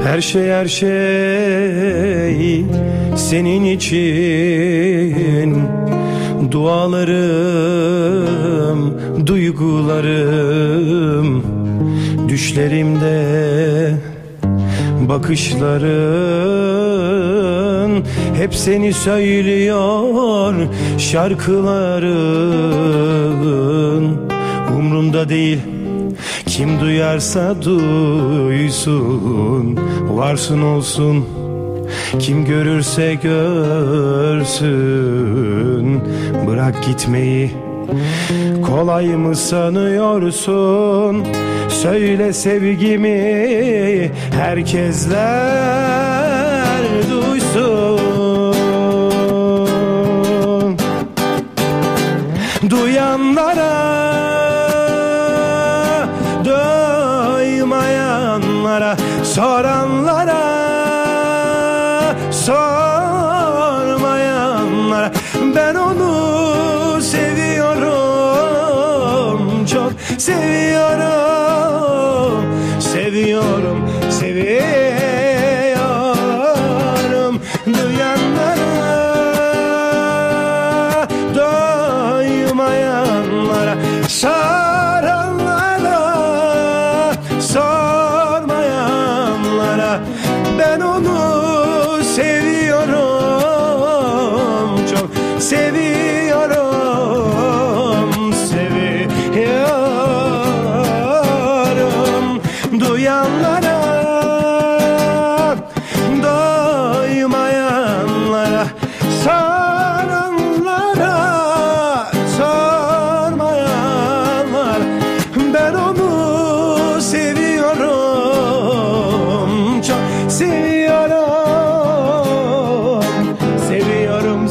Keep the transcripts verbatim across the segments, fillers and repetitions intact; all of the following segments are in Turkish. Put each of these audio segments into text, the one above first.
Her şey her şey senin için. Dualarım, duygularım, düşlerimde bakışların hep seni söylüyor. Şarkıların umrumda değil, kim duyarsa duysun, varsın olsun. Kim görürse görsün, bırak gitmeyi. Kolay mı sanıyorsun? Söyle sevgimi herkesler duysun. Duyanlara, duymayanlara, soranlara, sormayanlara, ben onu seviyorum, çok seviyorum, seviyorum, seviyorum. Duyanlara, doymayanlara, soranlara, sormayanlara, ben onu seviyorum, çok seviyorum, seviyorum. Duyanlara, doymayanlara, soranlara, sormayanlara, ben onu seviyorum, çok seviyorum, seviyorum,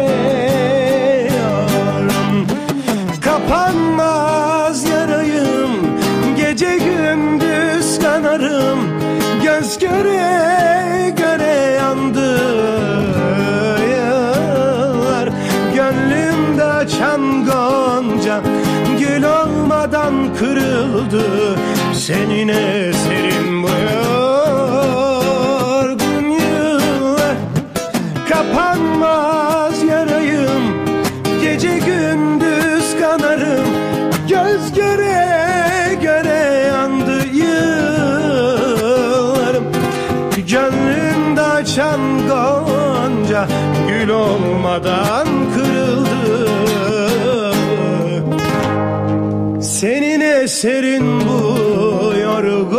seviyorum. Kapanmaz yarayım, gece gündüz kanarım, göz göre göre yandı yıllar. Gönlümde açan gonca gül olmadan kırıldı, senin eserin bu yorgun yıllar. Kapanmaz yarayım, gece gündüz kanarım, göz göre göre yandı yıllarım. Gönlümde açan gonca gül olmadan kırıldı, senin eserin bu yorgun